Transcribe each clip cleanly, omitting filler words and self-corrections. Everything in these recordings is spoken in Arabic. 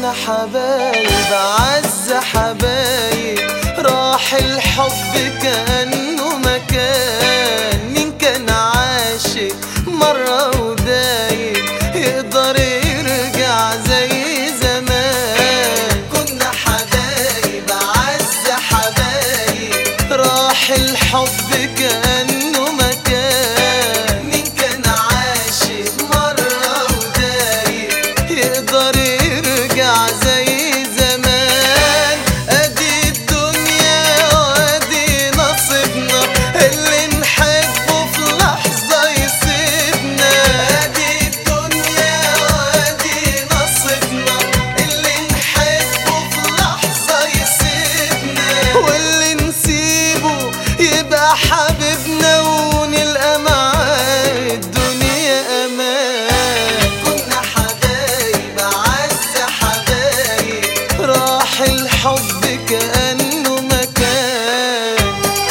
كنا حبايب أعز حبايب، راح الحب كأنه مكان. مين كان عاشق مرة ودايب يقدر يرجع زي زمان؟ كنا حبايب أعز حبايب، راح الحب كأنه مكان. مين كان عاشق مرة ودايب يقدر يرجع زي زمان؟ ادي الدنيا وادي نصيبنا، اللي نحبه في لحظة يسيبنا. ادي الدنيا وادي نصيبنا، اللي نحبه في لحظة يسيبنا، واللي نسيبه يبقى حبيبنا ونلقى معاه الدنيا امان. كنا حبايب أعز حبايب، راح الحب كأنه مكان.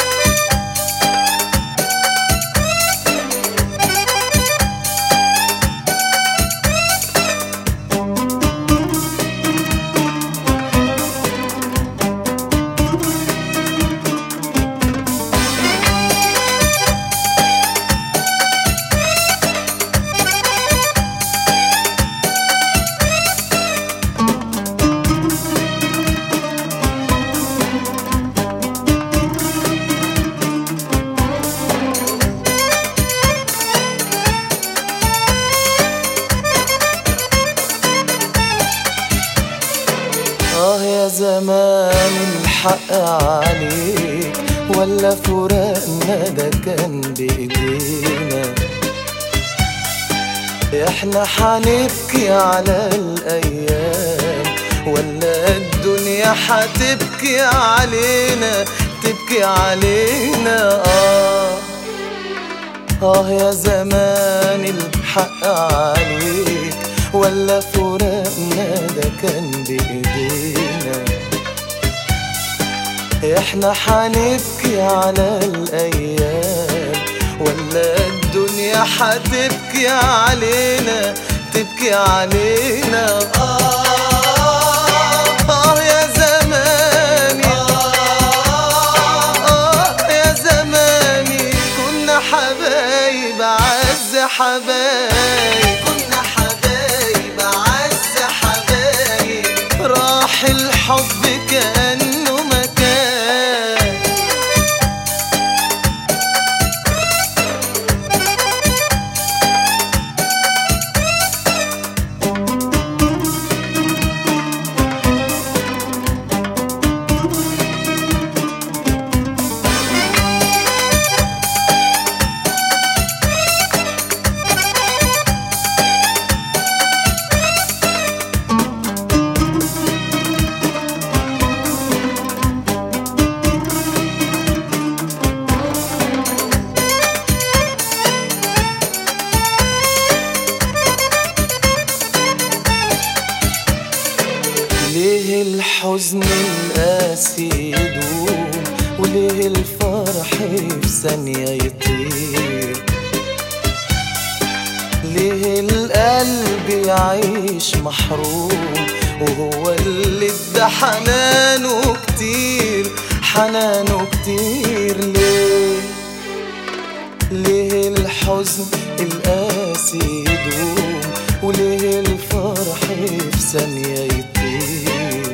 يا زمان الحق عليك، ولا فراقنا ده كان بإيدينا؟ احنا حنبكي على الأيام، ولا الدنيا حتبكي علينا؟ تبكي علينا. يا زمان الحق عليك، ولا فراقنا ده كان بإيدينا؟ احنا حنبكي على الأيام، ولا الدنيا حتبكي علينا؟ تبكي علينا. يا زماني، يا زماني كنا حبايب أعز حبايب، كنا حبايب أعز حبايب، راح الحب كأنه مكان. ليه الحزن القاسي يدوم، وليه الفرح في ثانية يطير؟ ليه القلب يعيش محروم، وهو اللي ادى حنانه كتير، حنانه كتير؟ ليه الحزن القاسي يدوم، وليه الفرح في ثانية يطير؟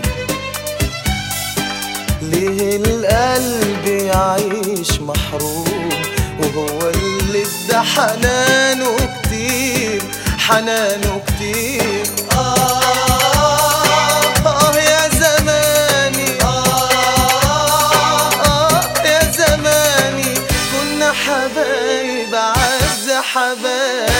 ليه القلب يعيش محروم، وهو اللي ادى حنانه كتير، حنانه كتير؟ يا زماني، يا زماني كنا حبايب أعز حبايب،